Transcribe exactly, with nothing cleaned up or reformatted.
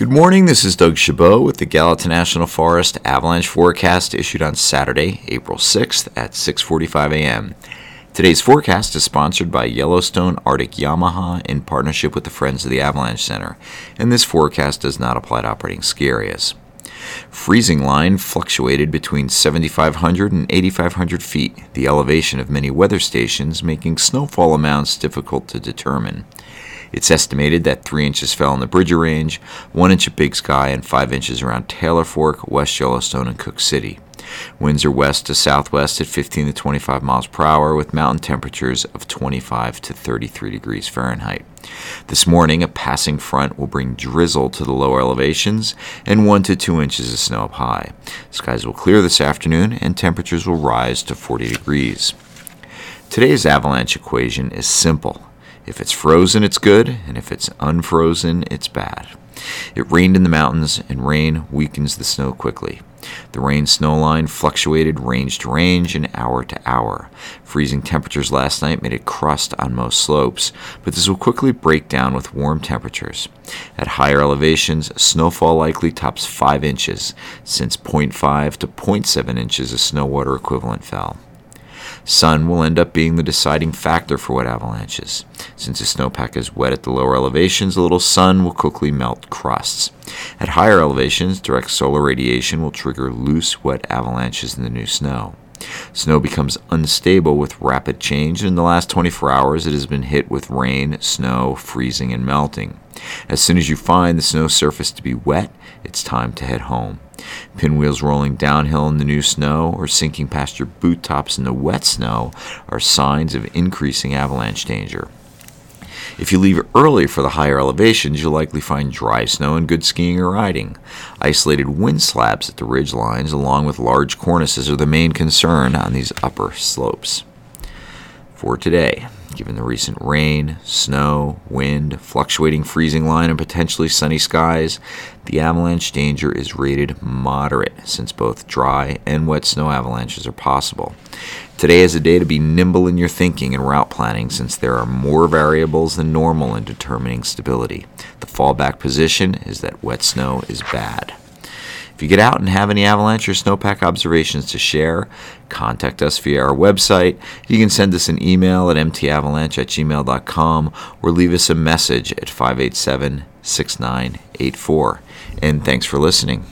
Good morning, this is Doug Chabot with the Gallatin National Forest Avalanche Forecast issued on Saturday, April sixth at six forty-five a.m. Today's forecast is sponsored by Yellowstone Arctic Yamaha in partnership with the Friends of the Avalanche Center, and this forecast does not apply to operating ski areas. Freezing line fluctuated between seventy-five hundred and eighty-five hundred feet, the elevation of many weather stations making snowfall amounts difficult to determine. It's estimated that three inches fell in the Bridger Range, one inch at Big Sky, and five inches around Taylor Fork, West Yellowstone, and Cook City. Winds are west to southwest at fifteen to twenty-five miles per hour with mountain temperatures of twenty-five to thirty-three degrees Fahrenheit. This morning, a passing front will bring drizzle to the lower elevations and one to two inches of snow up high. Skies will clear this afternoon and temperatures will rise to forty degrees. Today's avalanche equation is simple. If it's frozen, it's good, and if it's unfrozen, it's bad. It rained in the mountains, and rain weakens the snow quickly. The rain-snow line fluctuated range to range and hour to hour. Freezing temperatures last night made it crust on most slopes, but this will quickly break down with warm temperatures. At higher elevations, snowfall likely tops five inches, since zero point five to zero point seven inches of snow water equivalent fell. Sun will end up being the deciding factor for wet avalanches. Since the snowpack is wet at the lower elevations, a little sun will quickly melt crusts. At higher elevations, direct solar radiation will trigger loose, wet avalanches in the new snow. Snow becomes unstable with rapid change, and in the last twenty-four hours it has been hit with rain, snow, freezing, and melting. As soon as you find the snow surface to be wet, it's time to head home. Pinwheels rolling downhill in the new snow or sinking past your boot tops in the wet snow are signs of increasing avalanche danger. If you leave early for the higher elevations, you'll likely find dry snow and good skiing or riding. Isolated wind slabs at the ridge lines, along with large cornices, are the main concern on these upper slopes. For today, given the recent rain, snow, wind, fluctuating freezing line, and potentially sunny skies, the avalanche danger is rated moderate since both dry and wet snow avalanches are possible. Today is a day to be nimble in your thinking and route planning since there are more variables than normal in determining stability. The fallback position is that wet snow is bad. If you get out and have any avalanche or snowpack observations to share, contact us via our website. You can send us an email at m t avalanche at gmail dot com or leave us a message at five eight seven, six nine eight four. And thanks for listening.